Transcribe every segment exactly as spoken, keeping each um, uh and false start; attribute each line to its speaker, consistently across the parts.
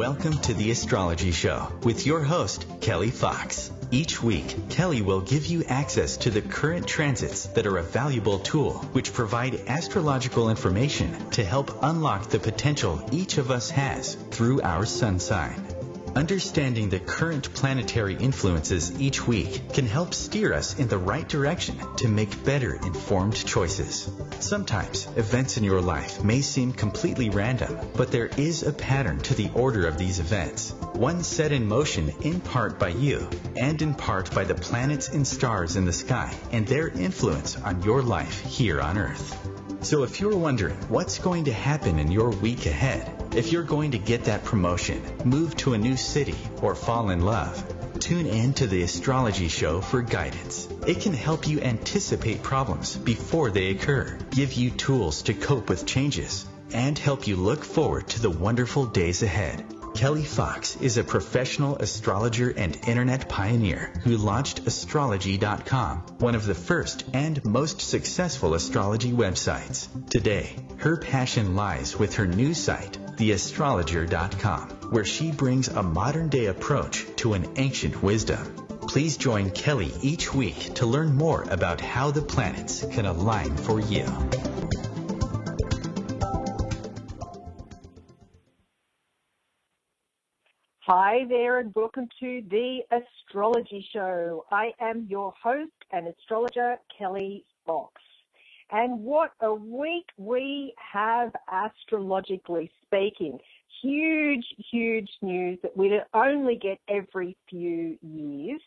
Speaker 1: Welcome to The Astrology Show with your host, Kelly Fox. Each week, Kelly will give you access to the current transits that are a valuable tool which provide astrological information to help unlock the potential each of us has through our sun sign. Understanding the current planetary influences each week can help steer us in the right direction to make better informed choices. Sometimes events in your life may seem completely random, but there is a pattern to the order of these events, one set in motion in part by you and in part by the planets and stars in the sky and their influence on your life here on Earth. So if you're wondering what's going to happen in your week ahead, if you're going to get that promotion, move to a new city, or fall in love, tune in to the Astrology Show for guidance. It can help you anticipate problems before they occur, give you tools to cope with changes, and help you look forward to the wonderful days ahead. Kelly Fox is a professional astrologer and internet pioneer who launched astrology dot com, one of the first and most successful astrology websites. Today, her passion lies with her new site, the astrologer dot com, where she brings a modern-day approach to an ancient wisdom. Please join Kelly each week to learn more about how the planets can align for you.
Speaker 2: Hi there and welcome to the Astrology Show. I am your host and astrologer, Kelly Fox. And what a week we have astrologically speaking. Huge, huge news that we only get every few years.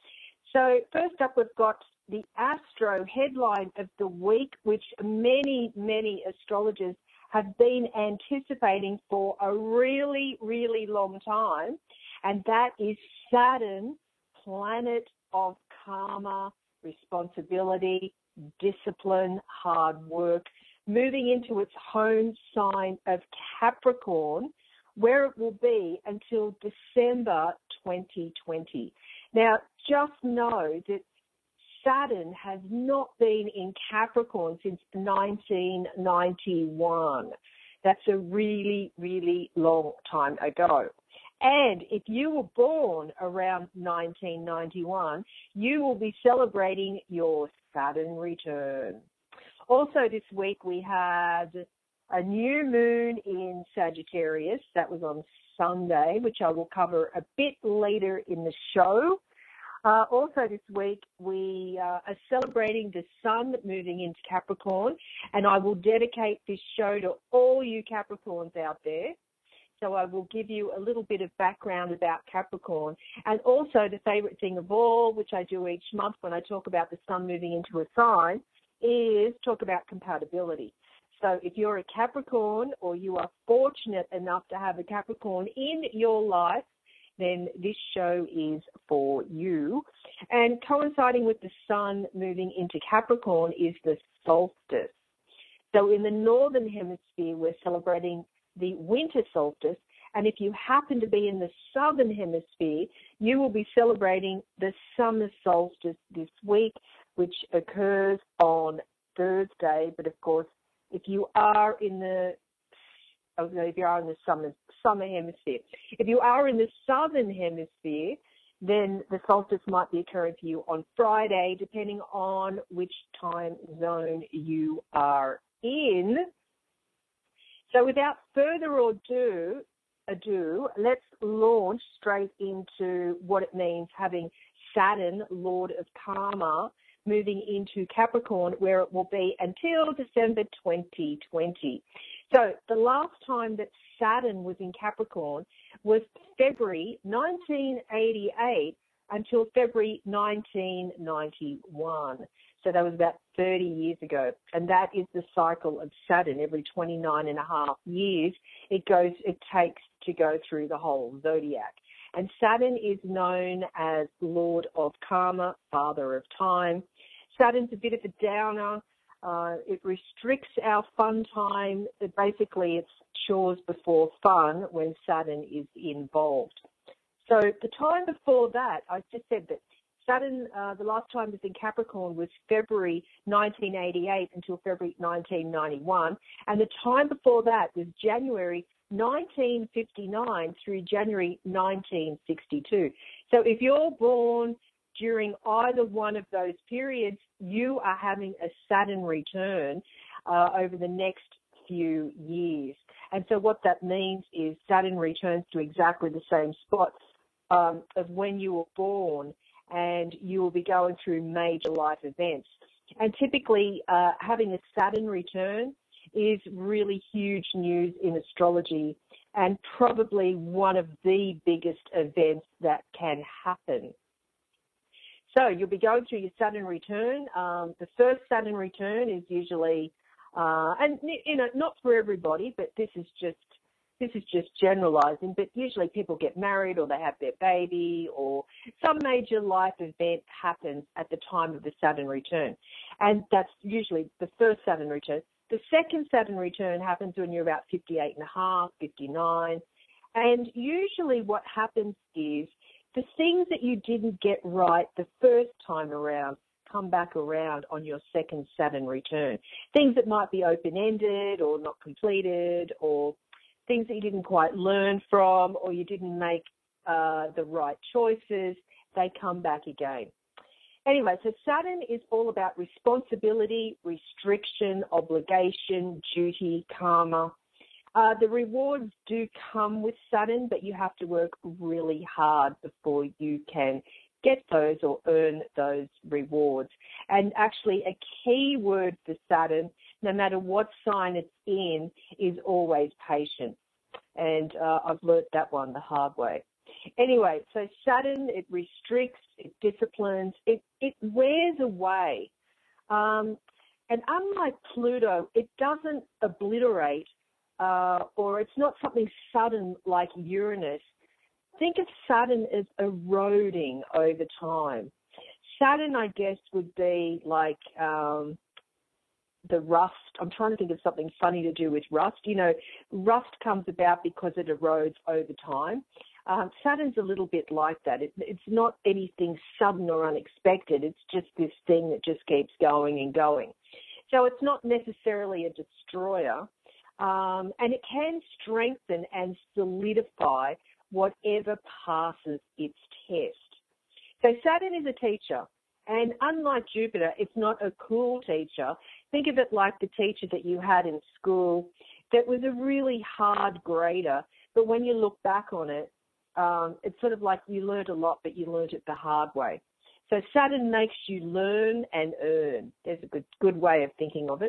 Speaker 2: So first up, we've got the Astro headline of the week, which many, many astrologers have been anticipating for a really, really long time, and that is Saturn, planet of karma, responsibility, discipline, hard work, moving into its home sign of Capricorn, where it will be until December twenty twenty. Now, just know that Saturn has not been in Capricorn since nineteen ninety-one. That's a really, really long time ago. And if you were born around nineteen ninety-one, you will be celebrating your Saturn return. Also this week we had a new moon in Sagittarius. That was on Sunday, which I will cover a bit later in the show. Uh, also this week, we uh, are celebrating the sun moving into Capricorn, and I will dedicate this show to all you Capricorns out there. So I will give you a little bit of background about Capricorn, and also the favorite thing of all, which I do each month when I talk about the sun moving into a sign, is talk about compatibility. So if you're a Capricorn or you are fortunate enough to have a Capricorn in your life, then this show is for you. And coinciding with the sun moving into Capricorn is the solstice. So in the northern hemisphere, we're celebrating the winter solstice. And if you happen to be in the southern hemisphere, you will be celebrating the summer solstice this week, which occurs on Thursday. But of course, if you are in the Okay, if you are in the summer, summer hemisphere. If you are in the southern hemisphere, then the solstice might be occurring for you on Friday, depending on which time zone you are in. So without further ado, ado, let's launch straight into what it means having Saturn, Lord of Karma, moving into Capricorn, where it will be until December twenty twenty. So the last time that Saturn was in Capricorn was February nineteen eighty-eight until February nineteen ninety-one. So that was about thirty years ago. And that is the cycle of Saturn. Every twenty-nine and a half years, it goes, it takes to go through the whole zodiac. And Saturn is known as Lord of Karma, Father of Time. Saturn's a bit of a downer. Uh, it restricts our fun time. It basically, it's chores before fun when Saturn is involved. So the time before that, I just said that Saturn, uh, the last time it was in Capricorn was February nineteen eighty-eight until February nineteen ninety-one. And the time before that was January nineteen fifty-nine through January nineteen sixty-two. So if you're born during either one of those periods, you are having a Saturn return uh, over the next few years. And so what that means is Saturn returns to exactly the same spot um, of when you were born, and you will be going through major life events. And typically uh, having a Saturn return is really huge news in astrology, and probably one of the biggest events that can happen. So you'll be going through your Saturn return. Um, the first Saturn return is usually, uh, and you know, not for everybody, but this is just this is just generalising. But usually people get married, or they have their baby, or some major life event happens at the time of the Saturn return, and that's usually the first Saturn return. The second Saturn return happens when you're about fifty-eight and a half, fifty-nine, and usually what happens is the things that you didn't get right the first time around come back around on your second Saturn return. Things that might be open-ended or not completed, or things that you didn't quite learn from, or you didn't make uh, the right choices, they come back again. Anyway, so Saturn is all about responsibility, restriction, obligation, duty, karma. Uh, the rewards do come with Saturn, but you have to work really hard before you can get those or earn those rewards. And actually a key word for Saturn, no matter what sign it's in, is always patience. And uh, I've learnt that one the hard way. Anyway, so Saturn, it restricts, it disciplines, it, it wears away. Um, and unlike Pluto, it doesn't obliterate, uh, or it's not something sudden like Uranus. Think of Saturn as eroding over time. Saturn, I guess, would be like um, the rust. I'm trying to think of something funny to do with rust. You know, rust comes about because it erodes over time. Um, Saturn's a little bit like that. It, it's not anything sudden or unexpected. It's just this thing that just keeps going and going. So it's not necessarily a destroyer, um, and it can strengthen and solidify whatever passes its test. So Saturn is a teacher, and unlike Jupiter, it's not a cool teacher. Think of it like the teacher that you had in school that was a really hard grader, but when you look back on it, Um, it's sort of like you learned a lot, but you learned it the hard way. So Saturn makes you learn and earn. There's a good, good way of thinking of it.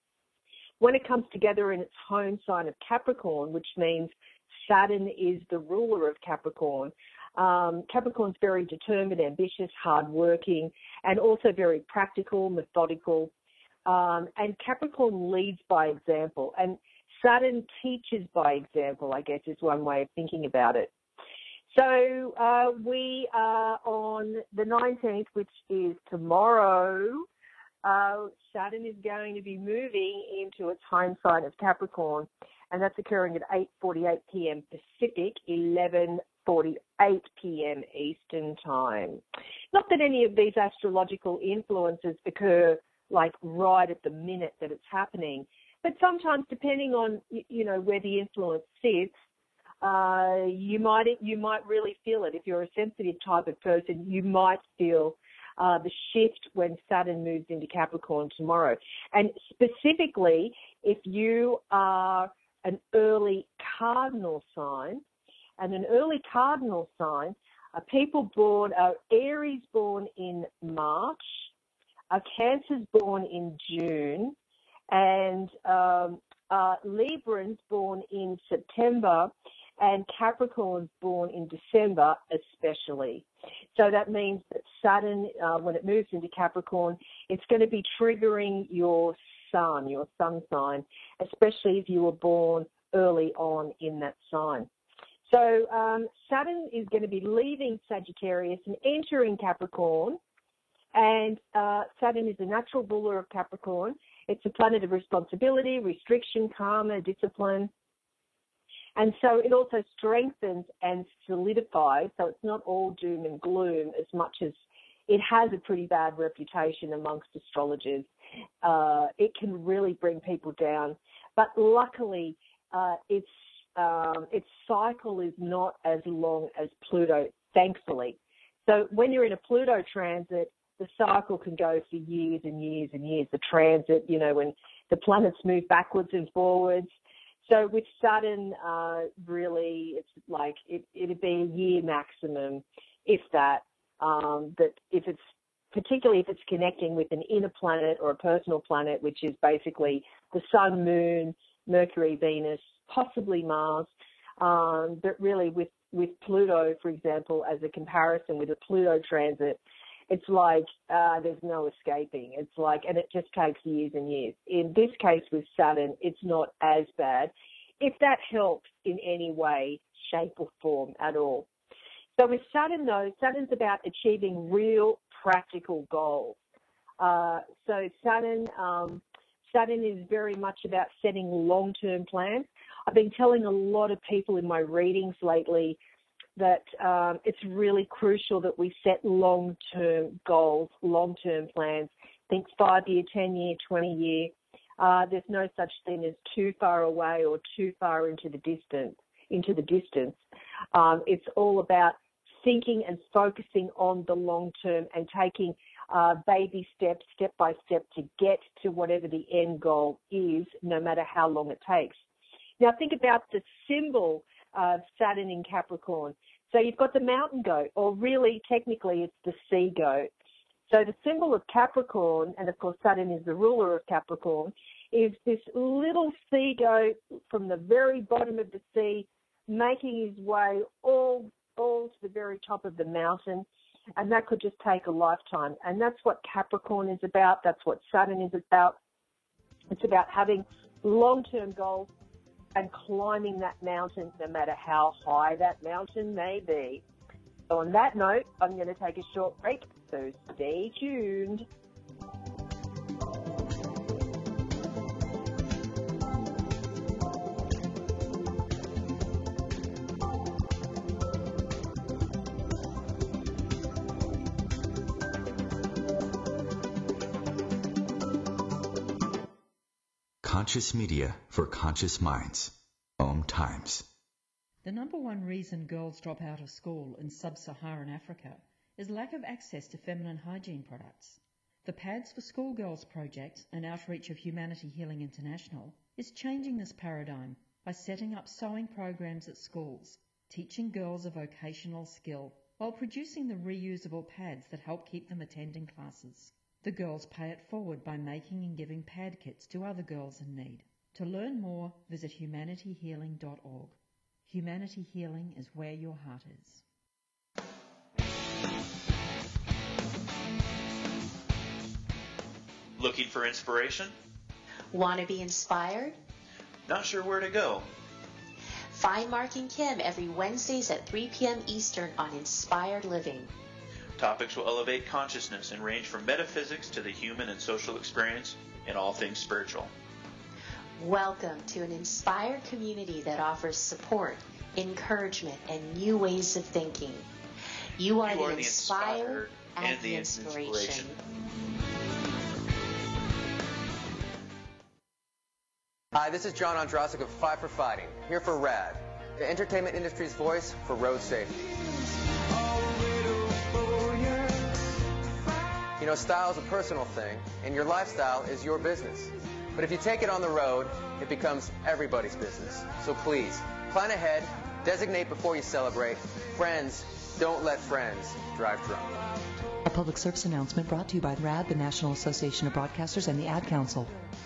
Speaker 2: When it comes together in its home sign of Capricorn, which means Saturn is the ruler of Capricorn, um, Capricorn's very determined, ambitious, hardworking, and also very practical, methodical. Um, and Capricorn leads by example. And Saturn teaches by example, I guess, is one way of thinking about it. So uh, we are on the nineteenth, which is tomorrow. Uh, Saturn is going to be moving into its home sign of Capricorn, and that's occurring at eight forty-eight p.m. Pacific, eleven forty-eight p.m. Eastern Time. Not that any of these astrological influences occur like right at the minute that it's happening, but sometimes depending on, you know, where the influence sits, Uh, you might you might really feel it. If you're a sensitive type of person, you might feel uh, the shift when Saturn moves into Capricorn tomorrow. And specifically, if you are an early cardinal sign, and an early cardinal sign are people born, are Aries born in March, are Cancers born in June, and um, uh, Librans born in September, and Capricorn's born in December especially. So that means that Saturn, uh, when it moves into Capricorn, it's going to be triggering your sun, your sun sign, especially if you were born early on in that sign. So um, Saturn is going to be leaving Sagittarius and entering Capricorn, and uh, Saturn is the natural ruler of Capricorn. It's a planet of responsibility, restriction, karma, discipline. And so it also strengthens and solidifies, so it's not all doom and gloom as much as it has a pretty bad reputation amongst astrologers. Uh, it can really bring people down. But luckily, uh, it's um, its cycle is not as long as Pluto, thankfully. So when you're in a Pluto transit, the cycle can go for years and years and years. The transit, you know, when the planets move backwards and forwards. So with Saturn, uh, really, it's like it, it'd be a year maximum, if that. Um, that if it's particularly if it's connecting with an inner planet or a personal planet, which is basically the Sun, Moon, Mercury, Venus, possibly Mars. Um, but really, with with Pluto, for example, as a comparison with a Pluto transit, it's like uh, there's no escaping. It's like, and it just takes years and years. In this case with Saturn, it's not as bad, if that helps in any way, shape or form at all. So with Saturn, though, Saturn's about achieving real practical goals. Uh, so Saturn, um, Saturn is very much about setting long-term plans. I've been telling a lot of people in my readings lately that um, it's really crucial that we set long-term goals, long-term plans. Think five-year, ten-year, twenty-year. Uh, there's no such thing as too far away or too far into the distance. Into the distance. Um, it's all about thinking and focusing on the long term and taking uh, baby steps, step by step, to get to whatever the end goal is, no matter how long it takes. Now, think about the symbol of Saturn in Capricorn. So you've got the mountain goat, or really, technically, it's the sea goat. So the symbol of Capricorn, and of course Saturn is the ruler of Capricorn, is this little sea goat from the very bottom of the sea, making his way all, all to the very top of the mountain. And that could just take a lifetime. And that's what Capricorn is about. That's what Saturn is about. It's about having long-term goals and climbing that mountain, no matter how high that mountain may be. So on that note, I'm going to take a short break, so stay tuned.
Speaker 1: Conscious media for conscious minds. Om Times.
Speaker 3: The number one reason girls drop out of school in sub-Saharan Africa is lack of access to feminine hygiene products. The Pads for Schoolgirls project, an outreach of Humanity Healing International, is changing this paradigm by setting up sewing programs at schools, teaching girls a vocational skill while producing the reusable pads that help keep them attending classes. The girls pay it forward by making and giving pad kits to other girls in need. To learn more, visit humanity healing dot org. Humanity Healing is where your heart is.
Speaker 4: Looking for inspiration?
Speaker 5: Want to be inspired?
Speaker 4: Not sure where to go?
Speaker 5: Find Mark and Kim every Wednesdays at three p.m. Eastern on Inspired Living.
Speaker 4: Topics will elevate consciousness and range from metaphysics to the human and social experience and all things spiritual.
Speaker 5: Welcome to an inspired community that offers support, encouragement, and new ways of thinking. You are,
Speaker 4: you
Speaker 5: the,
Speaker 4: are the
Speaker 5: inspired,
Speaker 4: inspired and,
Speaker 5: and
Speaker 4: the
Speaker 5: the inspiration.
Speaker 4: inspiration.
Speaker 6: Hi, this is John Ondrasik of Five for Fighting, here for RAD, the entertainment industry's voice for road safety. You know, style is a personal thing, and your lifestyle is your business. But if you take it on the road, it becomes everybody's business. So please, plan ahead, designate before you celebrate. Friends, don't let friends drive drunk.
Speaker 7: A public service announcement brought to you by RAD, the National Association of Broadcasters, and the Ad Council.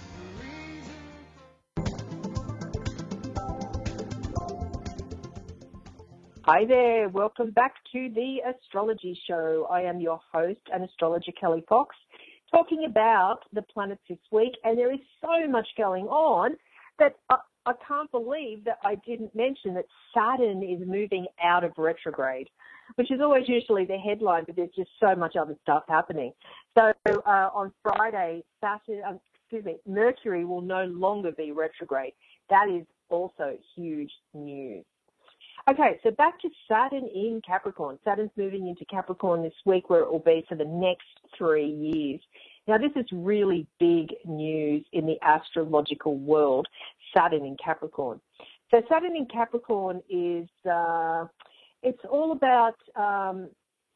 Speaker 2: Hi there, welcome back to the Astrology Show. I am your host and astrologer Kelly Fox, talking about the planets this week, and there is so much going on that I, I can't believe that I didn't mention that Saturn is moving out of retrograde, which is always usually the headline, but there's just so much other stuff happening. So uh, on Friday, Saturn, um, excuse me, Mercury will no longer be retrograde. That is also huge news. Okay, so back to Saturn in Capricorn. Saturn's moving into Capricorn this week, where it will be for the next three years. Now, this is really big news in the astrological world, Saturn in Capricorn. So Saturn in Capricorn is, uh, it's all about um,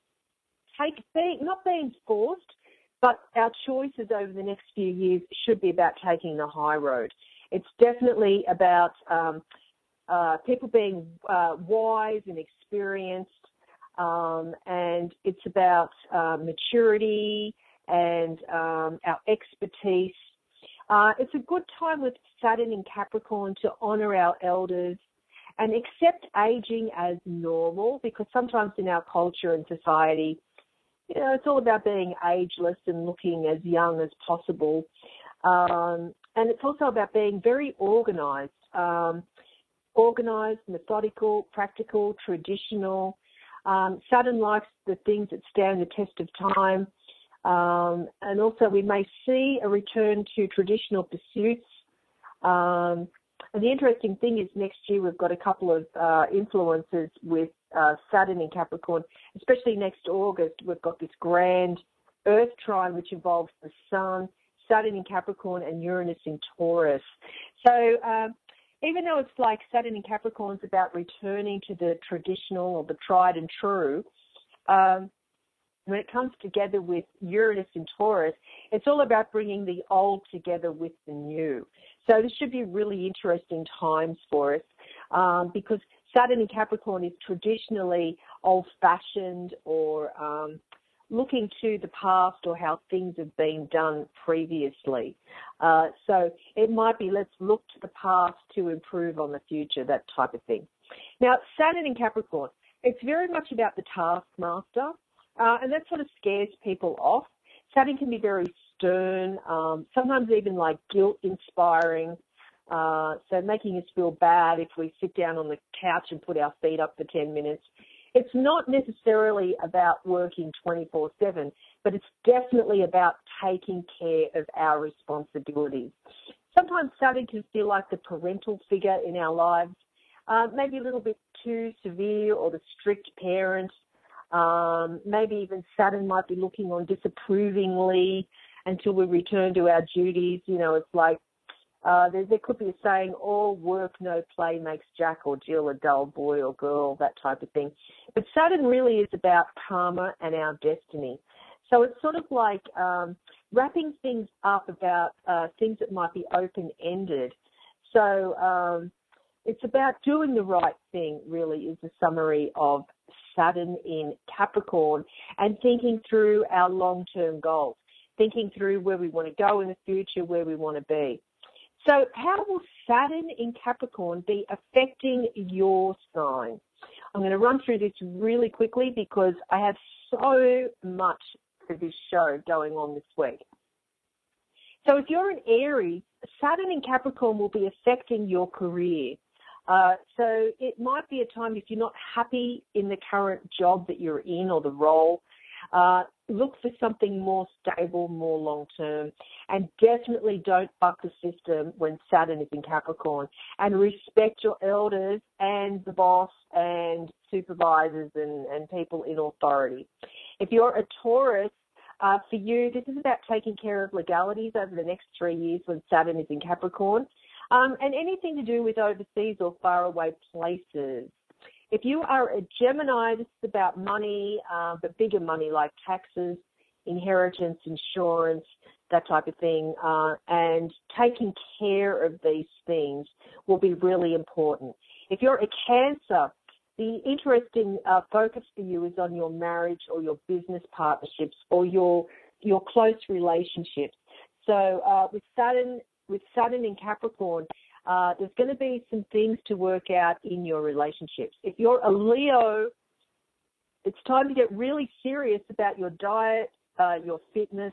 Speaker 2: take, being, not being forced, but our choices over the next few years should be about taking the high road. It's definitely about um, uh, people being uh, wise and experienced, um, and it's about uh, maturity and um, our expertise. Uh, it's a good time with Saturn in Capricorn to honour our elders and accept ageing as normal, because sometimes in our culture and society, you know, it's all about being ageless and looking as young as possible. Um, and it's also about being very organised, um, organised, methodical, practical, traditional. Um, Saturn likes the things that stand the test of time. Um, and also we may see a return to traditional pursuits. Um, and the interesting thing is next year we've got a couple of uh, influences with uh, Saturn in Capricorn, especially next August. We've got this grand Earth trine which involves the Sun, Saturn in Capricorn and Uranus in Taurus. So um, even though it's like Saturn in Capricorn is about returning to the traditional or the tried and true, um, when it comes together with Uranus in Taurus, it's all about bringing the old together with the new. So this should be really interesting times for us um, because Saturn in Capricorn is traditionally old-fashioned or um, looking to the past or how things have been done previously. Uh, so it might be let's look to the past to improve on the future, that type of thing. Now, Saturn in Capricorn, it's very much about the taskmaster. Uh, and that sort of scares people off. Saturn can be very stern, um, sometimes even like guilt-inspiring, uh, so making us feel bad if we sit down on the couch and put our feet up for ten minutes. It's not necessarily about working twenty-four seven, but it's definitely about taking care of our responsibilities. Sometimes Saturn can feel like the parental figure in our lives, uh, maybe a little bit too severe or the strict parent. Um, maybe even Saturn might be looking on disapprovingly until we return to our duties. You know, it's like uh, there, there could be a saying, all work, no play makes Jack or Jill a dull boy or girl, that type of thing. But Saturn really is about karma and our destiny. So it's sort of like um, wrapping things up about uh, things that might be open-ended. So um, it's about doing the right thing, really, is the summary of Saturn in Capricorn, and thinking through our long-term goals, thinking through where we want to go in the future, where we want to be. So how will Saturn in Capricorn be affecting your sign? I'm going to run through this really quickly because I have so much for this show going on this week. So if you're an Aries, Saturn in Capricorn will be affecting your career. Uh, so it might be a time if you're not happy in the current job that you're in or the role, uh, look for something more stable, more long-term, and definitely don't buck the system when Saturn is in Capricorn, and respect your elders and the boss and supervisors and, and people in authority. If you're a Taurus, uh, for you, this is about taking care of legalities over the next three years when Saturn is in Capricorn. Um, and anything to do with overseas or faraway places. If you are a Gemini, this is about money, uh, but bigger money like taxes, inheritance, insurance, that type of thing, uh, and taking care of these things will be really important. If you're a Cancer, the interesting uh, focus for you is on your marriage or your business partnerships or your your close relationships. So uh, with Saturn, with Saturn in Capricorn, uh, there's going to be some things to work out in your relationships. If you're a Leo, it's time to get really serious about your diet, uh, your fitness,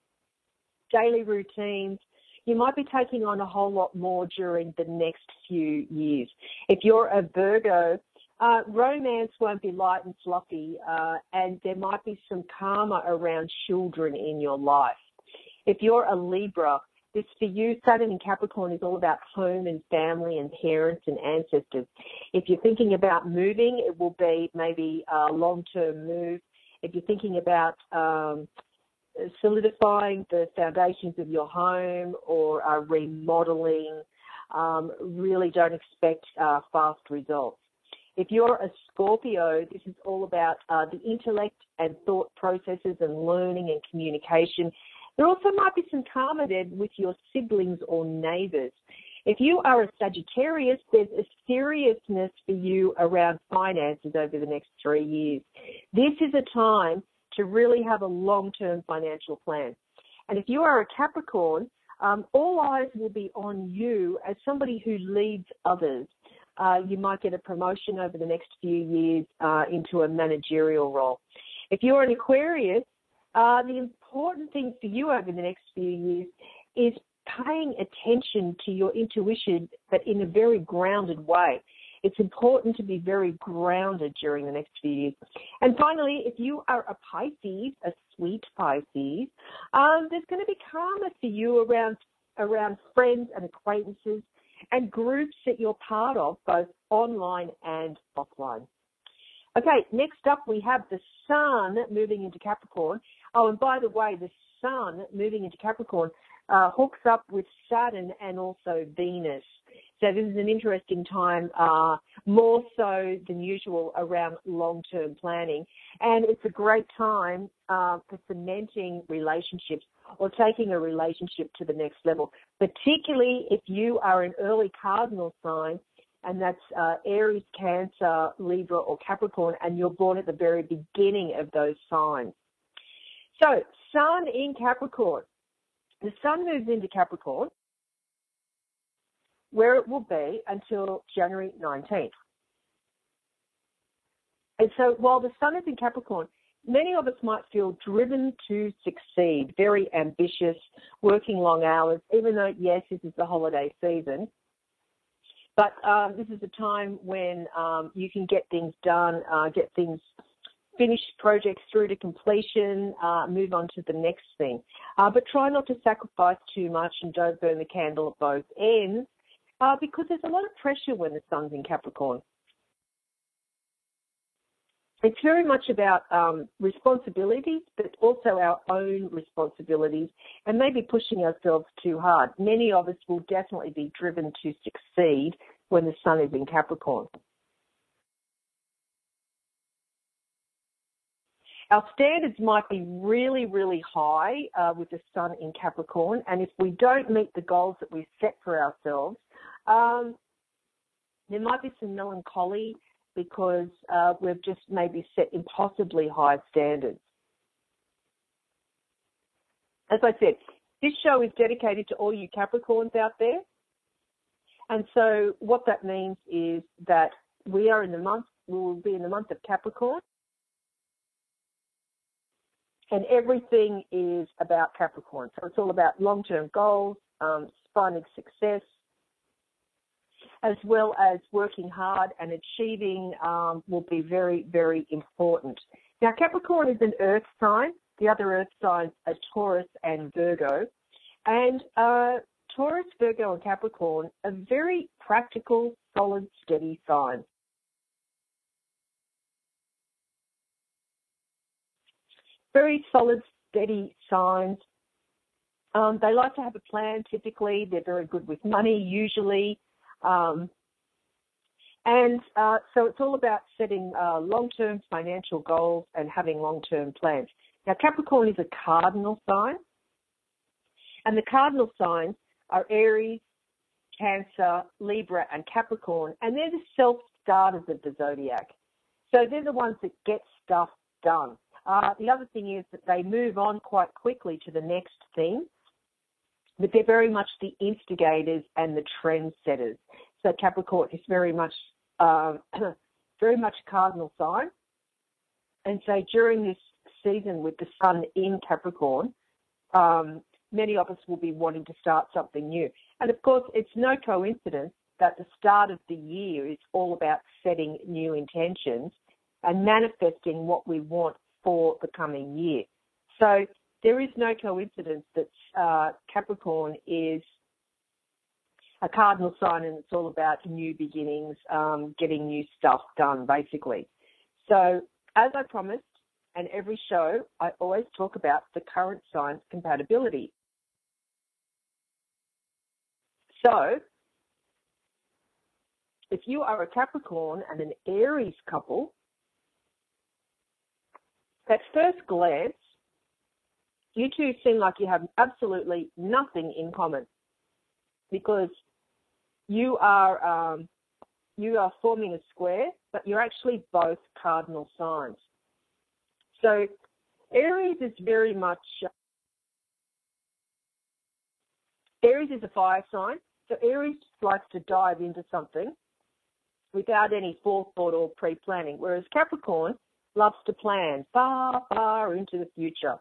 Speaker 2: daily routines. You might be taking on a whole lot more during the next few years. If you're a Virgo, uh, romance won't be light and fluffy, uh, and there might be some karma around children in your life. If you're a Libra, this for you, Saturn in Capricorn is all about home and family and parents and ancestors. If you're thinking about moving, it will be maybe a long-term move. If you're thinking about um, solidifying the foundations of your home or uh, remodeling, Um, really don't expect uh, fast results. If you're a Scorpio, this is all about uh, the intellect and thought processes and learning and communication. There also might be some karma there with your siblings or neighbours. If you are a Sagittarius, there's a seriousness for you around finances over the next three years. This is a time to really have a long-term financial plan. And if you are a Capricorn, um, all eyes will be on you as somebody who leads others. Uh, you might get a promotion over the next few years uh, into a managerial role. If you're an Aquarius, uh, the important thing for you over the next few years is paying attention to your intuition, but in a very grounded way. It's important to be very grounded during the next few years. And finally, if you are a Pisces, a sweet Pisces, um, there's going to be karma for you around around friends and acquaintances and groups that you're part of, both online and offline. Okay, next up we have the Sun moving into Capricorn. Oh, and by the way, the Sun moving into Capricorn uh, hooks up with Saturn and also Venus. So this is an interesting time, uh, more so than usual around long-term planning. And it's a great time uh, for cementing relationships or taking a relationship to the next level, particularly if you are an early cardinal sign, and that's uh, Aries, Cancer, Libra, or Capricorn, and you're born at the very beginning of those signs. So, Sun in Capricorn. The Sun moves into Capricorn, where it will be until January nineteenth. And so while the Sun is in Capricorn, many of us might feel driven to succeed, very ambitious, working long hours, even though, yes, this is the holiday season. But um, this is a time when um, you can get things done, uh, get things finished, projects through to completion, uh, move on to the next thing. Uh, but try not to sacrifice too much and don't burn the candle at both ends. Uh, because there's a lot of pressure when the Sun's in Capricorn. It's very much about um, responsibilities, but also our own responsibilities, and maybe pushing ourselves too hard. Many of us will definitely be driven to succeed when the Sun is in Capricorn. Our standards might be really, really high uh, with the Sun in Capricorn, and if we don't meet the goals that we set for ourselves, Um, there might be some melancholy because uh, we've just maybe set impossibly high standards. As I said, this show is dedicated to all you Capricorns out there. And so what that means is that we are in the month, we will be in the month of Capricorn. And everything is about Capricorn. So it's all about long-term goals, um, finding success, as well as working hard and achieving um, will be very, very important. Now, Capricorn is an earth sign. The other earth signs are Taurus and Virgo. And uh, Taurus, Virgo, and Capricorn are very practical, solid, steady signs. Very solid, steady signs. Um, they like to have a plan, typically. They're very good with money, usually. Um, and uh, so it's all about setting uh, long-term financial goals and having long-term plans. Now, Capricorn is a cardinal sign, and the cardinal signs are Aries, Cancer, Libra, and Capricorn, and they're the self-starters of the zodiac. So they're the ones that get stuff done. Uh, the other thing is that they move on quite quickly to the next thing, but they're very much the instigators and the trendsetters. So Capricorn is very much, uh, very much a cardinal sign. And so during this season with the Sun in Capricorn, um, many of us will be wanting to start something new. And of course, it's no coincidence that the start of the year is all about setting new intentions and manifesting what we want for the coming year. So there is no coincidence that uh, Capricorn is a cardinal sign and it's all about new beginnings, um, getting new stuff done, basically. So as I promised, and every show, I always talk about the current signs compatibility. So if you are a Capricorn and an Aries couple, at first glance, you two seem like you have absolutely nothing in common, because you are um, you are forming a square, but you're actually both cardinal signs. So Aries is very much, uh, Aries is a fire sign. So Aries likes to dive into something without any forethought or pre-planning, whereas Capricorn loves to plan far, far into the future.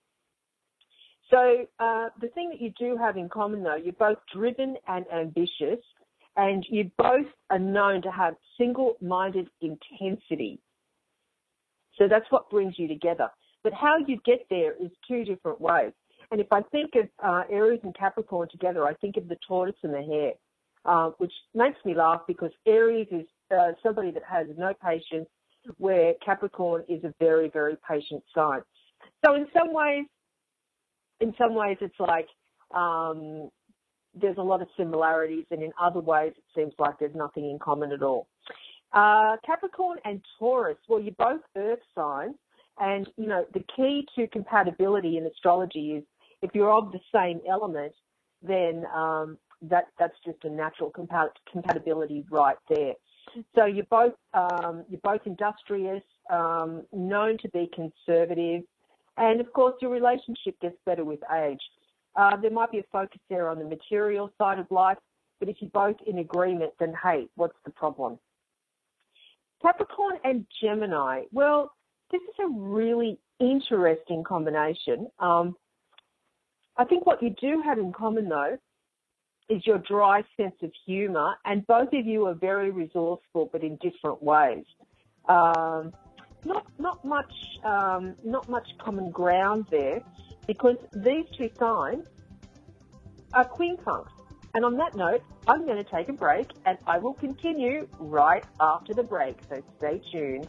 Speaker 2: So uh, the thing that you do have in common, though, you're both driven and ambitious, and you both are known to have single-minded intensity. So that's what brings you together. But how you get there is two different ways. And if I think of uh, Aries and Capricorn together, I think of the tortoise and the hare, uh, which makes me laugh because Aries is uh, somebody that has no patience, where Capricorn is a very, very patient sign. So in some ways, in some ways it's like um, there's a lot of similarities, and in other ways it seems like there's nothing in common at all. Uh, Capricorn and Taurus, well, you're both earth signs, and, you know, the key to compatibility in astrology is if you're of the same element, then um, that that's just a natural compat- compatibility right there. So you're both um, you're both industrious, um, known to be conservative, and of course your relationship gets better with age. Uh, there might be a focus there on the material side of life, but if you're both in agreement, then hey, what's the problem? Capricorn and Gemini. Well, this is a really interesting combination. Um, I think what you do have in common, though, is your dry sense of humour, and both of you are very resourceful, but in different ways. Um, not not much um, not much common ground there, because these two signs are quincunx. And on that note, I'm going to take a break, and I will continue right after the break, so stay tuned.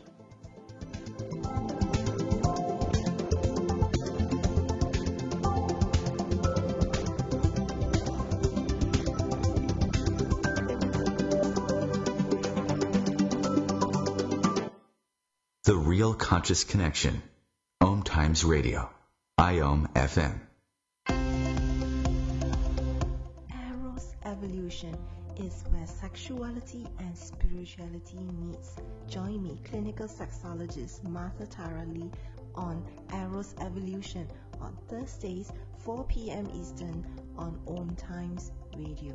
Speaker 1: The Real Conscious Connection. Om Times Radio. I O M F M.
Speaker 8: Eros Evolution is where sexuality and spirituality meets. Join me, clinical sexologist Martha Tara Lee, on Eros Evolution on Thursdays, four p.m. Eastern on Om Times Radio.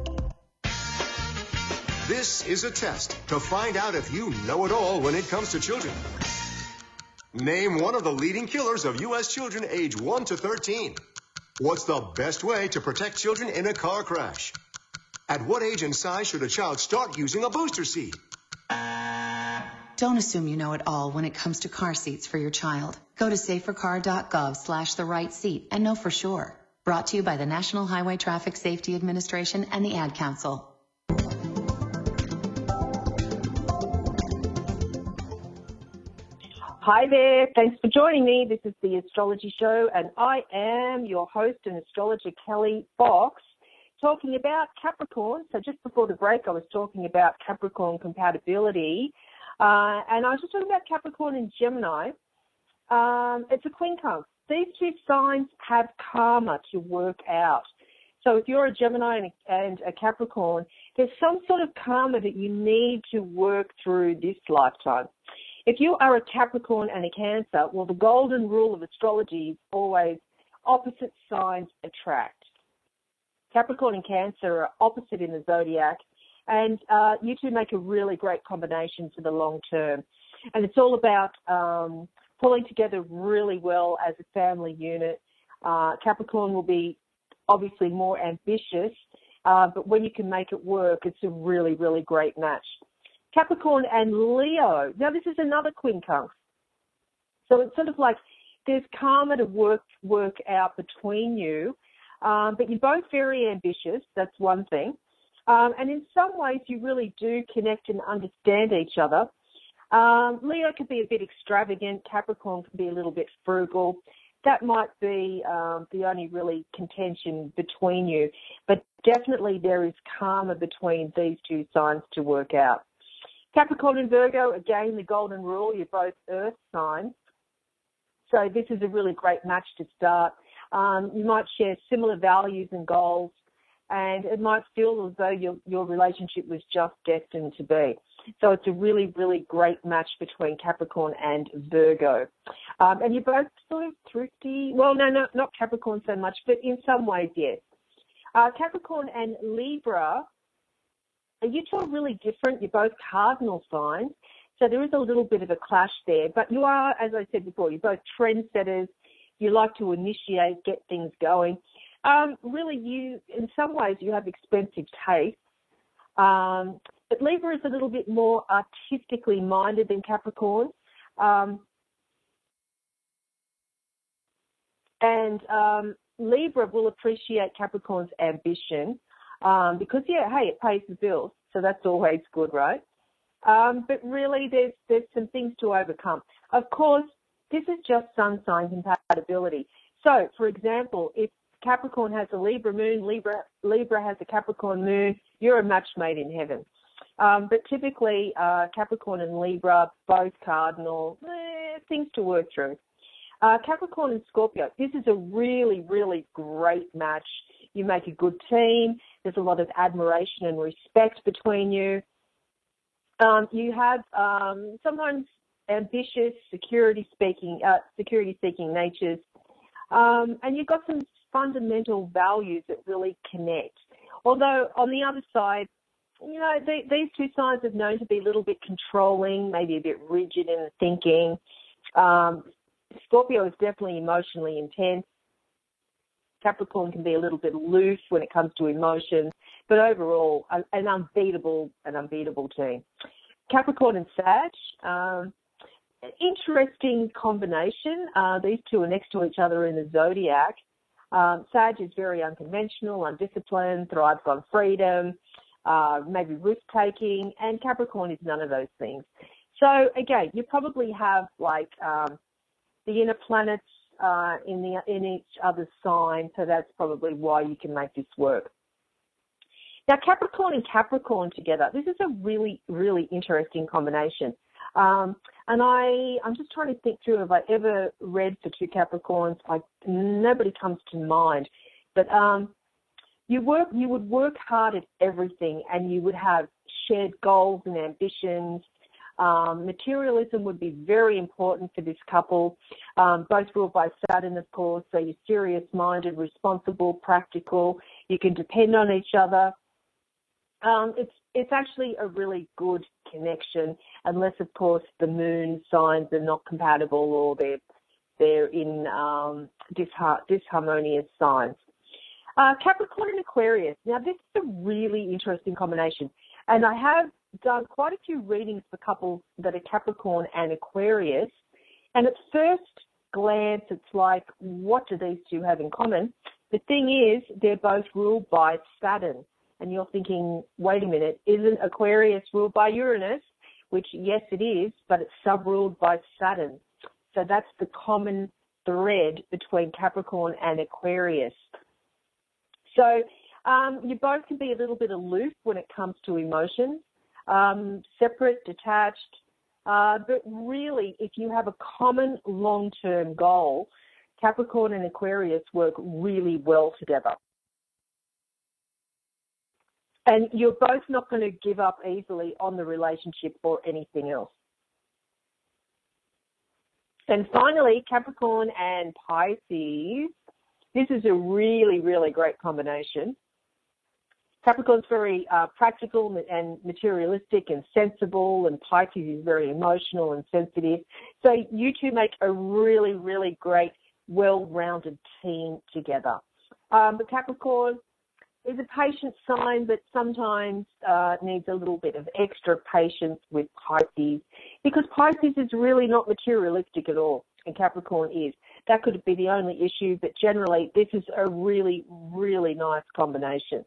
Speaker 9: This is a test to find out if you know it all when it comes to children. Name one of the leading killers of U S children age one to thirteen. What's the best way to protect children in a car crash? At what age and size should a child start using a booster seat?
Speaker 10: Don't assume you know it all when it comes to car seats for your child. Go to safercar.gov slash the right seat and know for sure. Brought to you by the National Highway Traffic Safety Administration and the Ad Council.
Speaker 2: Hi there, thanks for joining me. This is the Astrology Show, and I am your host and astrologer, Kelly Fox, talking about Capricorn. So just before the break, I was talking about Capricorn compatibility, uh, and I was just talking about Capricorn and Gemini. Um, it's a quincunx. These two signs have karma to work out. So if you're a Gemini and a, and a Capricorn, there's some sort of karma that you need to work through this lifetime. If you are a Capricorn and a Cancer, well, the golden rule of astrology is always opposite signs attract. Capricorn and Cancer are opposite in the zodiac, and uh, you two make a really great combination for the long term. And it's all about um, pulling together really well as a family unit. Uh, Capricorn will be obviously more ambitious, uh, but when you can make it work, it's a really, really great match. Capricorn and Leo. Now, this is another quincunx. So it's sort of like there's karma to work work out between you, um, but you're both very ambitious. That's one thing. Um, and in some ways, you really do connect and understand each other. Um, Leo could be a bit extravagant. Capricorn can be a little bit frugal. that might be um, the only really contention between you. But definitely there is karma between these two signs to work out. Capricorn and Virgo, again, the golden rule, you're both earth signs. So this is a really great match to start. Um, you might share similar values and goals, and it might feel as though your, your relationship was just destined to be. So it's a really, really great match between Capricorn and Virgo. Um, and you're both sort of thrifty. Well, no, no, not Capricorn so much, but in some ways, yes. Uh, Capricorn and Libra, you two are really different. You're both cardinal signs. So there is a little bit of a clash there. But you are, as I said before, you're both trendsetters. You like to initiate, get things going. Um, really, you, in some ways, you have expensive taste. Um, but Libra is a little bit more artistically minded than Capricorn. Um, and um, Libra will appreciate Capricorn's ambition um, because, yeah, hey, it pays the bills. So that's always good, right? Um, but really, there's there's some things to overcome. Of course, this is just sun sign compatibility. So, for example, if Capricorn has a Libra moon, Libra Libra has a Capricorn moon, you're a match made in heaven. Um, but typically, uh, Capricorn and Libra, both cardinal, eh, things to work through. Uh, Capricorn and Scorpio, this is a really, really great match. You make a good team. There's a lot of admiration and respect between you. Um, you have um, sometimes ambitious, security-seeking, uh, security-seeking natures, um, and you've got some fundamental values that really connect. Although on the other side, you know, they, these two signs are known to be a little bit controlling, maybe a bit rigid in the thinking. Um, Scorpio is definitely emotionally intense. Capricorn can be a little bit loose when it comes to emotions, but overall, an unbeatable, an unbeatable team. Capricorn and Sag, um, interesting combination. Uh, these two are next to each other in the zodiac. Um, Sag is very unconventional, undisciplined, thrives on freedom, uh, maybe risk-taking, and Capricorn is none of those things. So, again, you probably have, like, um, the inner planets uh, in the in each other's sign, so that's probably why you can make this work. Now, Capricorn and Capricorn together, this is a really, really interesting combination. Um, and I, I'm just trying to think through if I ever read for two Capricorns. I, nobody comes to mind. But um, you work, you would work hard at everything, and you would have shared goals and ambitions. Um, materialism would be very important for this couple, um, both ruled by Saturn, of course, so you're serious-minded, responsible, practical. You can depend on each other. Um, it's it's actually a really good connection, unless, of course, the moon signs are not compatible or they're, they're in um, dishar- disharmonious signs. Uh, Capricorn and Aquarius. Now, this is a really interesting combination, and I have done quite a few readings for couples that are Capricorn and Aquarius, and at first glance it's like, what do these two have in common? The thing is, they're both ruled by Saturn, and you're thinking, wait a minute, isn't Aquarius ruled by Uranus? Which, yes, it is, but it's sub-ruled by Saturn. So that's the common thread between Capricorn and Aquarius. So um, you both can be a little bit aloof when it comes to emotions. Um, separate, detached, uh, but really, if you have a common long-term goal, Capricorn and Aquarius work really well together. And you're both not going to give up easily on the relationship or anything else. And finally, Capricorn and Pisces. This is a really, really great combination. Capricorn's very uh, practical and materialistic and sensible, and Pisces is very emotional and sensitive. So you two make a really, really great, well-rounded team together. Um, but Capricorn is a patient sign, but sometimes uh, needs a little bit of extra patience with Pisces, because Pisces is really not materialistic at all, and Capricorn is. That could be the only issue, but generally this is a really, really nice combination.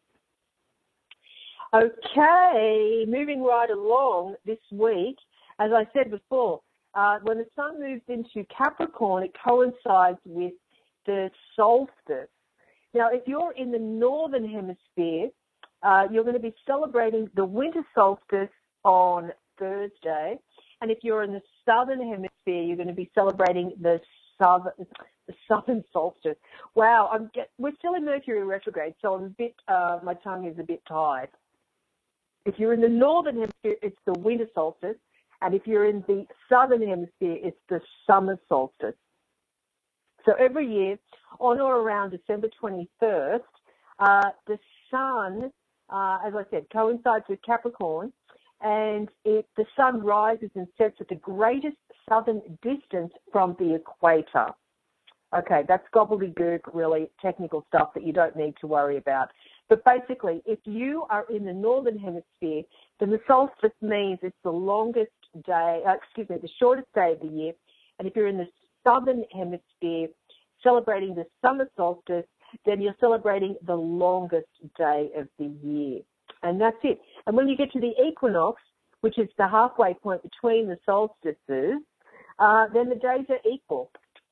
Speaker 2: Okay, moving right along this week, as I said before, uh, when the sun moves into Capricorn, it coincides with the solstice. Now, if you're in the northern hemisphere, uh, you're going to be celebrating the winter solstice on Thursday. And if you're in the southern hemisphere, you're going to be celebrating the southern, the southern solstice. Wow, I'm get, we're still in Mercury retrograde, so I'm a bit, uh, my tongue is a bit tied. If you're in the northern hemisphere, it's the winter solstice. And if you're in the southern hemisphere, it's the summer solstice. So every year, on or around December twenty-first, uh, the sun, uh, as I said, coincides with Capricorn, and it, the sun rises and sets at the greatest southern distance from the equator. Okay, that's gobbledygook, really technical stuff that you don't need to worry about. But basically, if you are in the northern hemisphere, then the solstice means it's the longest day, uh, excuse me, the shortest day of the year. And if you're in the southern hemisphere celebrating the summer solstice, then you're celebrating the longest day of the year. And that's it. And when you get to the equinox, which is the halfway point between the solstices, uh, then the days are equal.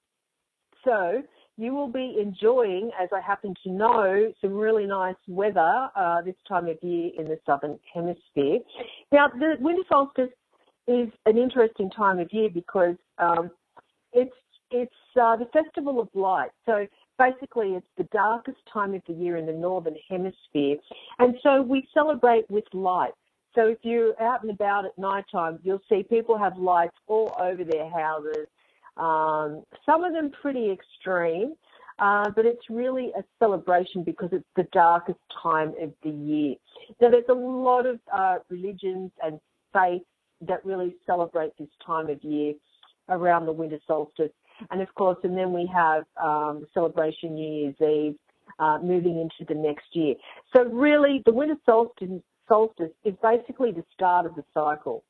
Speaker 2: So you will be enjoying, as I happen to know, some really nice weather uh, this time of year in the southern hemisphere. Now, the winter solstice is an interesting time of year because um, it's it's uh, the festival of light. So basically, it's the darkest time of the year in the northern hemisphere, and so we celebrate with light. So if you're out and about at night time, you'll see people have lights all over their houses. Um, some of them pretty extreme, uh, but it's really a celebration because it's the darkest time of the year. Now, there's a lot of uh, religions and faiths that really celebrate this time of year around the winter solstice. And, of course, and then we have um, celebration New Year's Eve uh, moving into the next year. So, really, the winter solstice, solstice is basically the start of the cycle.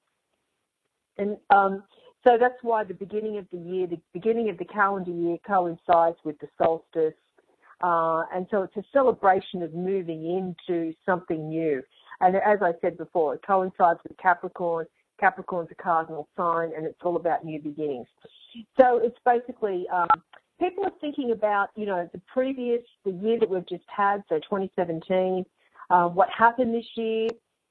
Speaker 2: And um, so that's why the beginning of the year, the beginning of the calendar year coincides with the solstice. Uh, and so it's a celebration of moving into something new. And as I said before, it coincides with Capricorn. Capricorn's a cardinal sign, and it's all about new beginnings. So it's basically, um, people are thinking about, you know, the previous, the year that we've just had, so twenty seventeen, uh, what happened this year.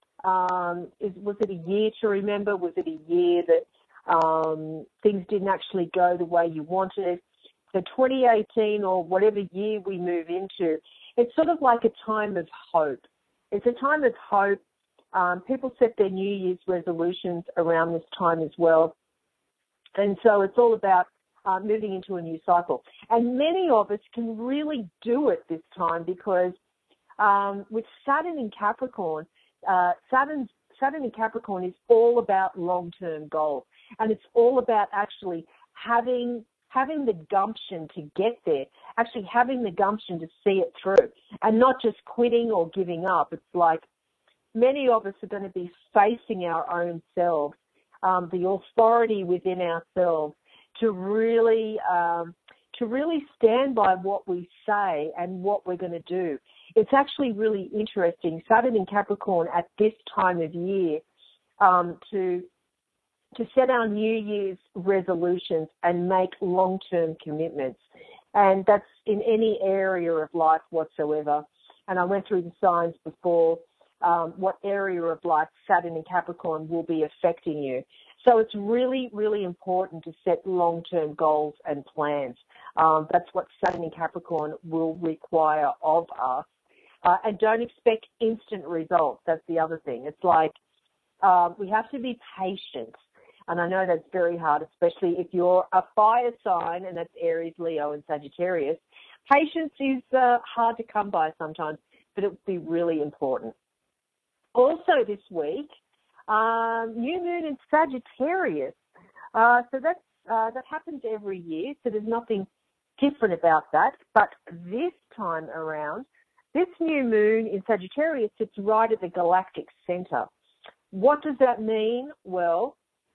Speaker 2: Um, is, was it a year to remember? Was it a year that um, things didn't actually go the way you wanted? So twenty eighteen, or whatever year we move into, it's sort of like a time of hope. It's a time of hope. Um, people set their New Year's resolutions around this time as well. And so it's all about uh, moving into a new cycle. And many of us can really do it this time because um, with Saturn in Capricorn, uh, Saturn, Saturn in Capricorn is all about long-term goals. And it's all about actually having having the gumption to get there, actually having the gumption to see it through and not just quitting or giving up. It's like, many of us are going to be facing our own selves, um, the authority within ourselves, to really um, to really stand by what we say and what we're going to do. It's actually really interesting, Saturn in Capricorn at this time of year, um, to to set our New Year's resolutions and make long-term commitments. And that's in any area of life whatsoever. And I went through the signs before. Um, what area of life Saturn in Capricorn will be affecting you. So it's really, really important to set long-term goals and plans. Um, that's what Saturn in Capricorn will require of us. Uh, and don't expect instant results. That's the other thing. It's like uh, we have to be patient. And I know that's very hard, especially if you're a fire sign, and that's Aries, Leo, and Sagittarius. Patience is uh, hard to come by sometimes, but it would be really important. Also this week, um, new moon in Sagittarius. Uh, so that's, uh, that happens every year, so there's nothing different about that. But this time around, this new moon in Sagittarius sits right at the galactic center. What does that mean? Well,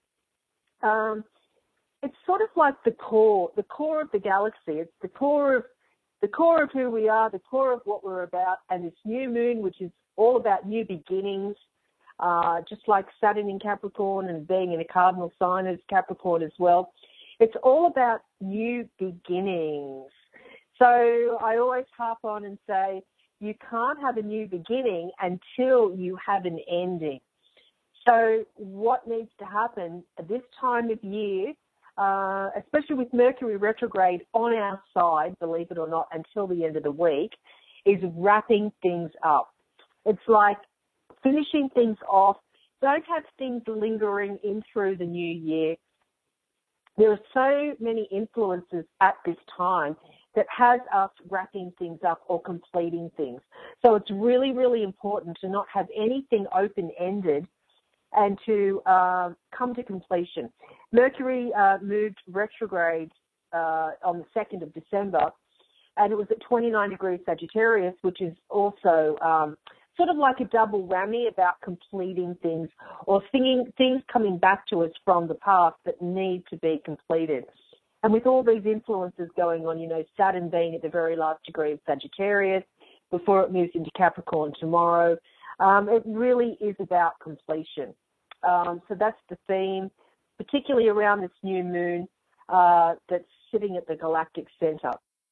Speaker 2: um, it's sort of like the core, the core of the galaxy. It's the core of the core of who we are, the core of what we're about, and this new moon, which is all about new beginnings, uh, just like Saturn in Capricorn and being in a cardinal sign as Capricorn as well. It's all about new beginnings. So I always harp on and say you can't have a new beginning until you have an ending. So what needs to happen at this time of year, uh, especially with Mercury retrograde on our side, believe it or not, until the end of the week, is wrapping things up. It's like finishing things off. Don't have things lingering in through the new year. There are so many influences at this time that has us wrapping things up or completing things. So it's really, really important to not have anything open-ended and to uh, come to completion. Mercury uh, moved retrograde uh, on the second of December, and it was at twenty-nine degrees Sagittarius, which is also um, sort of like a double whammy about completing things or thinking, things coming back to us from the past that need to be completed. And with all these influences going on, you know, Saturn being at the very last degree of Sagittarius before it moves into Capricorn tomorrow, um, it really is about completion. Um, so that's the theme, particularly around this new moon uh, that's sitting at the galactic center.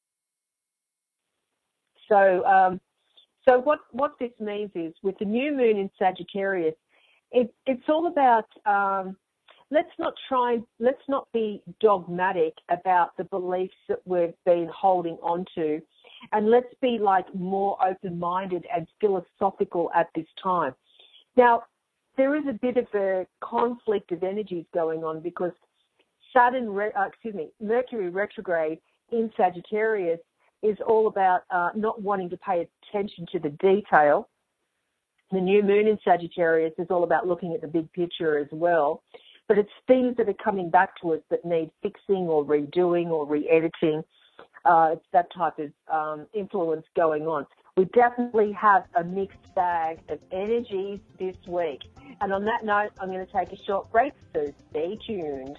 Speaker 2: So, um, so what, what this means is with the new moon in Sagittarius, it, it's all about um, let's not try, let's not be dogmatic about the beliefs that we've been holding on to, and let's be like more open-minded and philosophical at this time. Now, there is a bit of a conflict of energies going on because Saturn, re, uh, excuse me, Mercury retrograde in Sagittarius is all about uh, not wanting to pay attention to the detail. The new moon in Sagittarius is all about looking at the big picture as well. But it's things that are coming back to us that need fixing or redoing or re-editing. Uh, it's that type of um, influence going on. We definitely have a mixed bag of energies this week. And on that note, I'm going to take a short break, so stay tuned.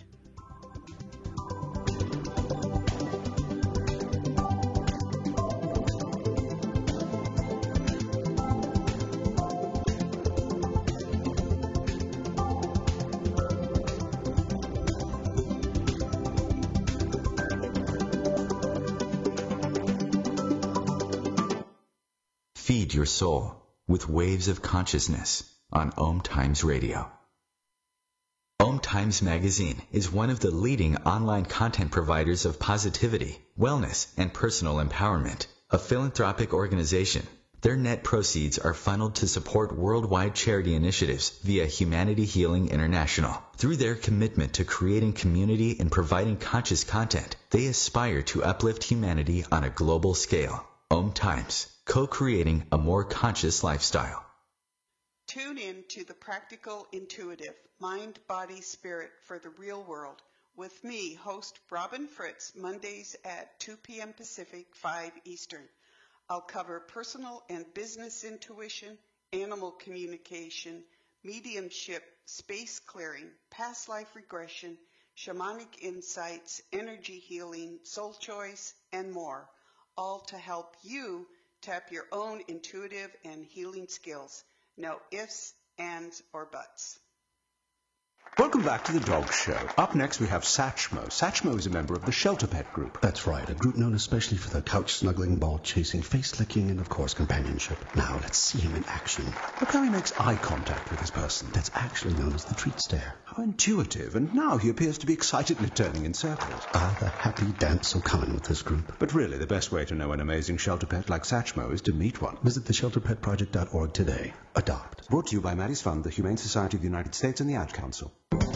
Speaker 1: Feed your soul with waves of consciousness on Om Times Radio. Om Times Magazine is one of the leading online content providers of positivity, wellness, and personal empowerment. A philanthropic organization, their net proceeds are funneled to support worldwide charity initiatives via Humanity Healing International. Through their commitment to creating community and providing conscious content, they aspire to uplift humanity on a global scale. Om Times, co-creating a more conscious lifestyle.
Speaker 11: Tune in to The Practical Intuitive, Mind, Body, Spirit for the Real World with me, host Robin Fritz, Mondays at two p.m. Pacific, five Eastern. I'll cover personal and business intuition, animal communication, mediumship, space clearing, past life regression, shamanic insights, energy healing, soul choice, and more, all to help you tap your own intuitive and healing skills. No ifs, ands, or buts.
Speaker 12: Welcome back to The Dog Show. Up next we have Satchmo. Satchmo is a member of the Shelter Pet Group.
Speaker 13: That's right, a group known especially for their couch-snuggling, ball-chasing, face-licking, and, of course, companionship. Now, let's see him in action.
Speaker 12: Look how he makes eye contact with his person.
Speaker 13: That's actually known as the treat stare.
Speaker 12: How intuitive, and now he appears to be excitedly turning in circles.
Speaker 13: Ah, the happy dance so common with this group.
Speaker 12: But really, the best way to know an amazing shelter pet like Satchmo is to meet one.
Speaker 13: Visit the shelter pet project dot org today. Adopt.
Speaker 12: Brought to you by Maddie's Fund, the Humane Society of the United States, and the Ad Council.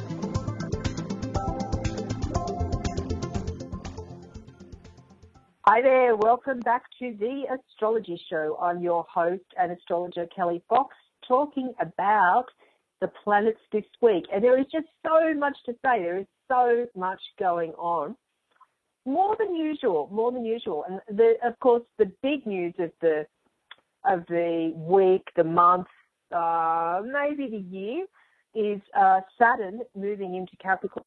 Speaker 2: Hi there, welcome back to the Astrology Show. I'm your host and astrologer Kelly Fox, talking about the planets this week. And there is just so much to say. There is so much going on. More than usual, more than usual. And the, of course, the big news of the of the week, the month, uh, maybe the year, is uh, Saturn moving into Capricorn.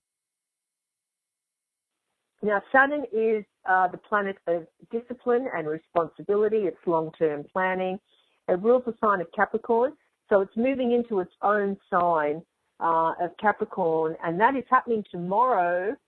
Speaker 2: Now, Saturn is uh, the planet of discipline and responsibility. It's long-term planning. It rules the sign of Capricorn, so it's moving into its own sign uh, of Capricorn, and that is happening tomorrow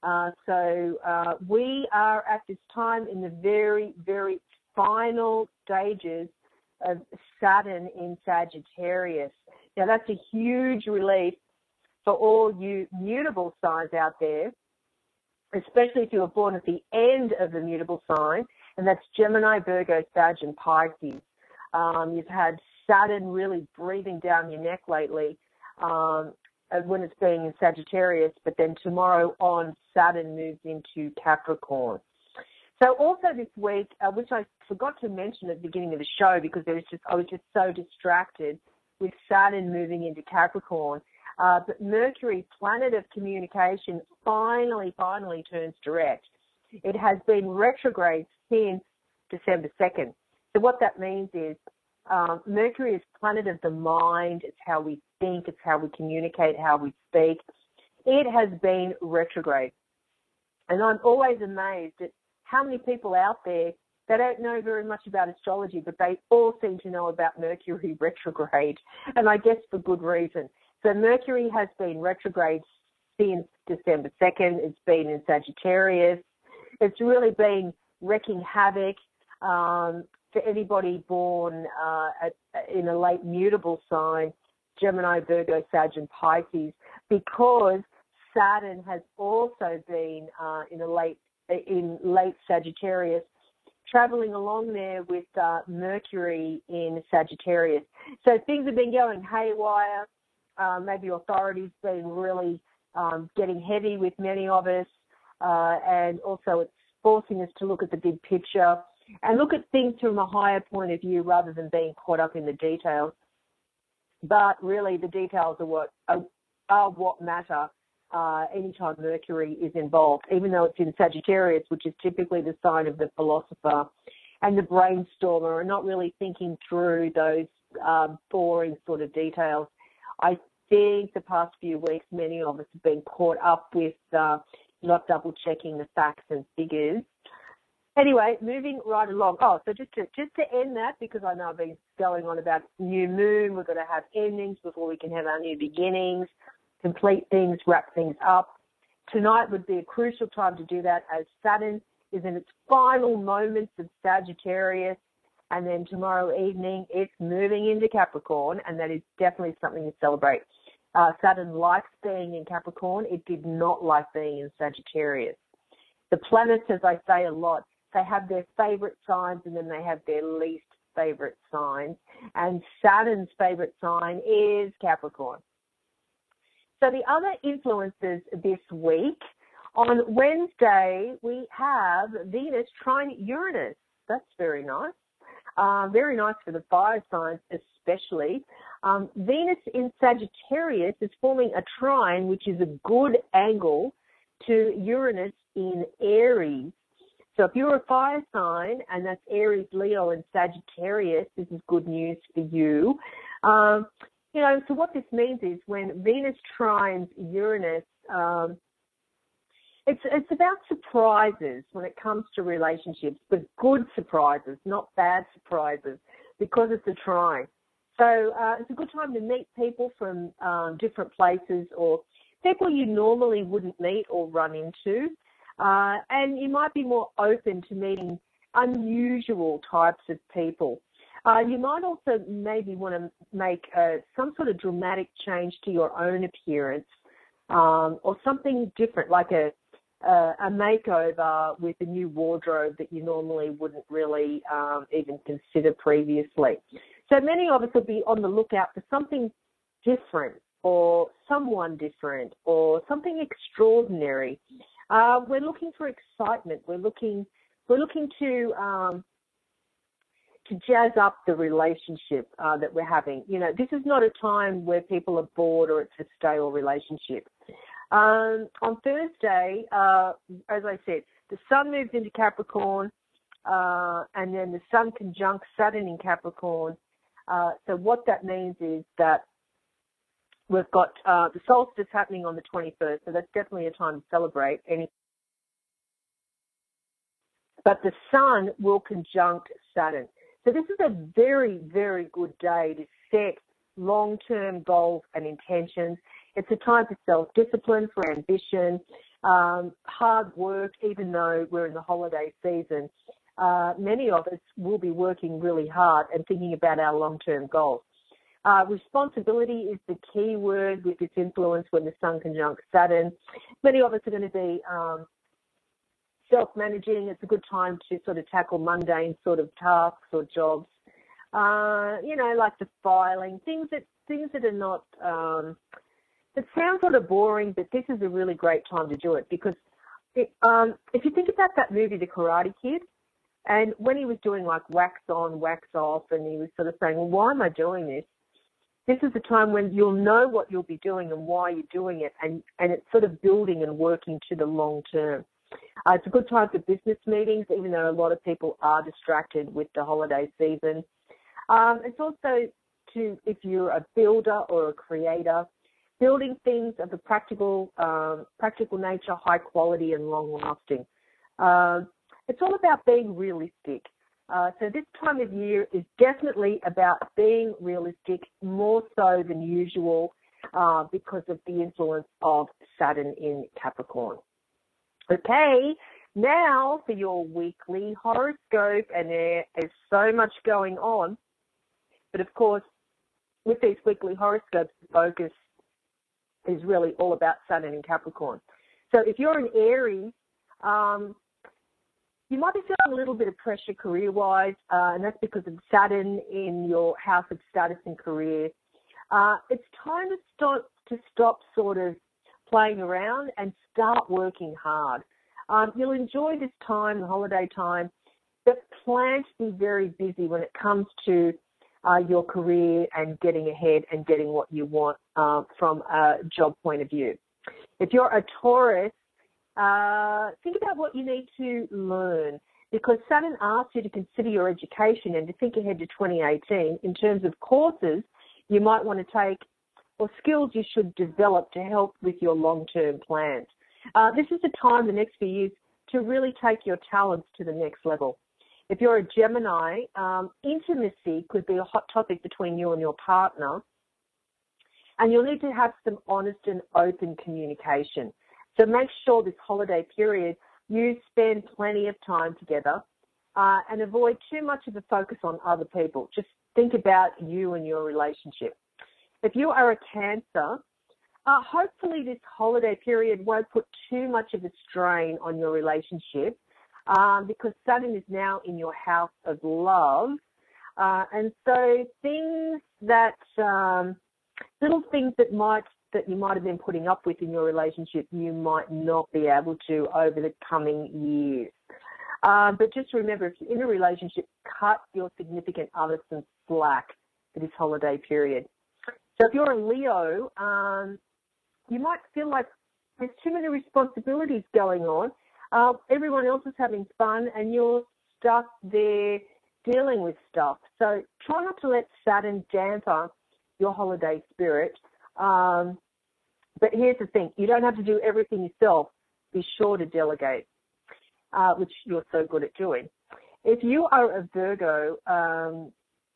Speaker 2: Uh, so uh, we are at this time in the very, very final stages of Saturn in Sagittarius. Now, that's a huge relief for all you mutable signs out there, especially if you were born at the end of the mutable sign, and that's Gemini, Virgo, Sag, and Pisces. Um, you've had Saturn really breathing down your neck lately um, when it's being in Sagittarius, but then tomorrow on, Saturn moves into Capricorn. So also this week, uh, which I forgot to mention at the beginning of the show because there was just I was just so distracted with Saturn moving into Capricorn, uh, but Mercury, planet of communication, finally, finally turns direct. It has been retrograde since December second. So what that means is um, Mercury is planet of the mind. It's how we think. It's how we communicate, how we speak. It has been retrograde. And I'm always amazed at how many people out there, they don't know very much about astrology, but they all seem to know about Mercury retrograde, and I guess for good reason. So Mercury has been retrograde since December second. It's been in Sagittarius. It's really been wreaking havoc um, for anybody born uh, at, in a late mutable sign, Gemini, Virgo, Sag, and Pisces, because Saturn has also been uh, in a late in late Sagittarius, traveling along there with uh, Mercury in Sagittarius. So things have been going haywire. Uh, maybe authorities been really um, getting heavy with many of us, uh, and also it's forcing us to look at the big picture and look at things from a higher point of view rather than being caught up in the details. But really, the details are what are, are what matter. Uh, anytime Mercury is involved, even though it's in Sagittarius, which is typically the sign of the philosopher and the brainstormer, and not really thinking through those um, boring sort of details. I think the past few weeks, many of us have been caught up with uh, not double-checking the facts and figures. Anyway, moving right along. Oh, so just to, just to end that, because I know I've been going on about new moon, we're going to have endings before we can have our new beginnings, complete things, wrap things up. Tonight would be a crucial time to do that as Saturn is in its final moments of Sagittarius, and then tomorrow evening it's moving into Capricorn, and that is definitely something to celebrate. Uh, Saturn likes being in Capricorn. It did not like being in Sagittarius. The planets, as I say a lot, they have their favorite signs and then they have their least favorite signs, and Saturn's favorite sign is Capricorn. So the other influences this week, on Wednesday, we have Venus trine Uranus. That's very nice. Uh, very nice for the fire signs especially. Um, Venus in Sagittarius is forming a trine, which is a good angle to Uranus in Aries. So if you're a fire sign, and that's Aries, Leo, and Sagittarius, this is good news for you. Um, You know, so what this means is when Venus trines Uranus, um, it's it's about surprises when it comes to relationships, but good surprises, not bad surprises, because it's a trine. So uh, it's a good time to meet people from um, different places or people you normally wouldn't meet or run into, uh, and you might be more open to meeting unusual types of people. Uh, you might also maybe want to make uh, some sort of dramatic change to your own appearance, um, or something different, like a, a a makeover with a new wardrobe that you normally wouldn't really um, even consider previously. So many of us will be on the lookout for something different, or someone different, or something extraordinary. Uh, we're looking for excitement. We're looking we're looking to um, to jazz up the relationship uh, that we're having. You know, this is not a time where people are bored or it's a stale relationship. Um, on Thursday, uh, as I said, the Sun moves into Capricorn, uh, and then the Sun conjuncts Saturn in Capricorn. Uh, so what that means is that we've got uh, the solstice happening on the twenty-first, so that's definitely a time to celebrate. Any But the Sun will conjunct Saturn. So this is a very, very good day to set long-term goals and intentions. It's a time for self-discipline, for ambition, um, hard work, even though we're in the holiday season. Uh, many of us will be working really hard and thinking about our long-term goals. Uh, responsibility is the key word with its influence when the Sun conjunct Saturn. Many of us are going to be um, self-managing. It's a good time to sort of tackle mundane sort of tasks or jobs. Uh, you know, like the filing, things that things that are not, um, that sound sort of boring, but this is a really great time to do it because it, um, if you think about that movie, The Karate Kid, and when he was doing like wax on, wax off, and he was sort of saying, well, why am I doing this? This is the time when you'll know what you'll be doing and why you're doing it, and, and it's sort of building and working to the long term. Uh, it's a good time for business meetings, even though a lot of people are distracted with the holiday season. Um, it's also to, if you're a builder or a creator, building things of a practical, um, practical nature, high quality and long lasting. Uh, it's all about being realistic. Uh, so this time of year is definitely about being realistic, more so than usual, uh, because of the influence of Saturn in Capricorn. Okay, now for your weekly horoscope, and there is so much going on. But of course, with these weekly horoscopes, the focus is really all about Saturn in Capricorn. So if you're an Aries, um, you might be feeling a little bit of pressure career-wise, uh, and that's because of Saturn in your house of status and career. Uh, it's time to stop, to stop sort of playing around and start working hard. Um, you'll enjoy this time, the holiday time, but plan to be very busy when it comes to uh, your career and getting ahead and getting what you want uh, from a job point of view. If you're a Taurus, uh, think about what you need to learn, because Saturn asks you to consider your education and to think ahead to twenty eighteen in terms of courses you might want to take or skills you should develop to help with your long-term plans. Uh, this is the time, the next few years, to really take your talents to the next level. If you're a Gemini, um, intimacy could be a hot topic between you and your partner, and you'll need to have some honest and open communication. So make sure this holiday period you spend plenty of time together uh, and avoid too much of a focus on other people. Just think about you and your relationship. If you are a Cancer, uh, hopefully this holiday period won't put too much of a strain on your relationship um, because Saturn is now in your house of love. Uh, and so things that, um, little things that might that you might have been putting up with in your relationship, you might not be able to over the coming years. Uh, but just remember, if you're in a relationship, cut your significant other some slack for this holiday period. So if you're a Leo, um, you might feel like there's too many responsibilities going on. Uh, everyone else is having fun and you're stuck there dealing with stuff. So try not to let Saturn damper your holiday spirit. Um, but here's the thing, you don't have to do everything yourself. Be sure to delegate, uh, which you're so good at doing. If you are a Virgo, um,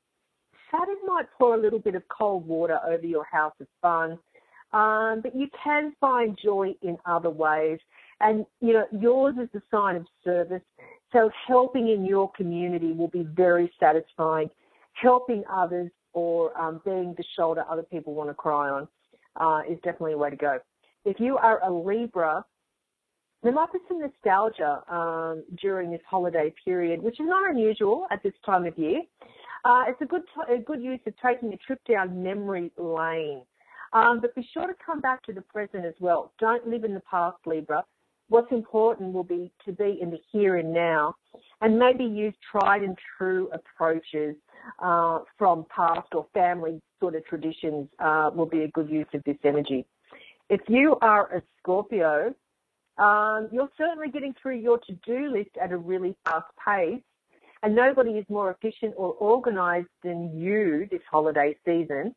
Speaker 2: Saturn might pour a little bit of cold water over your house of fun, um, but you can find joy in other ways. And, you know, yours is a sign of service, so helping in your community will be very satisfying. Helping others or um, being the shoulder other people want to cry on uh, is definitely a way to go. If you are a Libra, there might be some nostalgia um, during this holiday period, which is not unusual at this time of year. Uh, it's a good t- a good use of taking a trip down memory lane. Um, but be sure to come back to the present as well. Don't live in the past, Libra. What's important will be to be in the here and now, and maybe use tried and true approaches uh, from past or family sort of traditions uh, will be a good use of this energy. If you are a Scorpio, um, you're certainly getting through your to-do list at a really fast pace, and nobody is more efficient or organised than you this holiday season.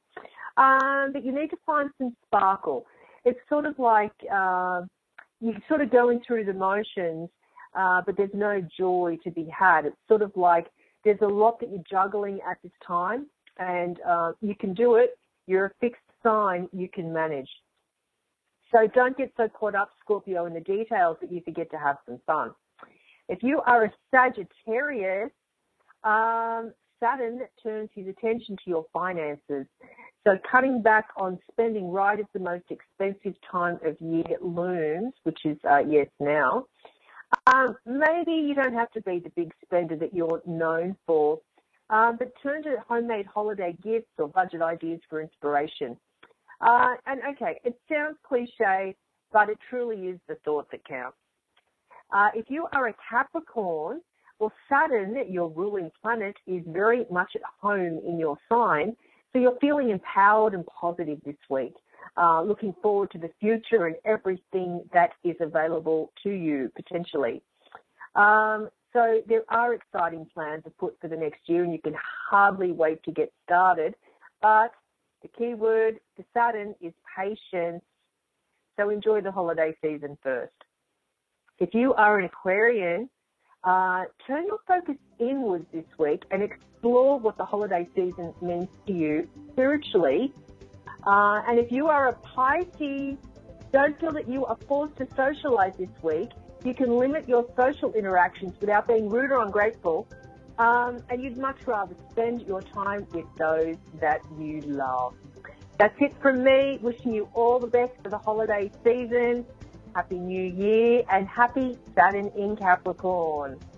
Speaker 2: Um, but you need to find some sparkle. It's sort of like uh, you're sort of going through the motions, uh, but there's no joy to be had. It's sort of like there's a lot that you're juggling at this time, and uh, you can do it. You're a fixed sign. You can manage. So don't get so caught up, Scorpio, in the details that you forget to have some fun. If you are a Sagittarius, um, Saturn turns his attention to your finances. So cutting back on spending right as the most expensive time of year looms, which is, uh, yes, now. Um, maybe you don't have to be the big spender that you're known for, um, but turn to homemade holiday gifts or budget ideas for inspiration. Uh, and okay, it sounds cliche, but it truly is the thought that counts. Uh, if you are a Capricorn, well, Saturn, your ruling planet, is very much at home in your sign, so you're feeling empowered and positive this week, uh, looking forward to the future and everything that is available to you, potentially. Um, so there are exciting plans afoot for the next year, and you can hardly wait to get started. But the key word for Saturn is patience, so enjoy the holiday season first. If you are an Aquarian, Uh, turn your focus inwards this week and explore what the holiday season means to you spiritually. Uh, and if you are a Pisces, don't feel that you are forced to socialize this week. You can limit your social interactions without being rude or ungrateful. Um, and you'd much rather spend your time with those that you love. That's it from me. Wishing you all the best for the holiday season. Happy New Year and happy Saturn in Capricorn.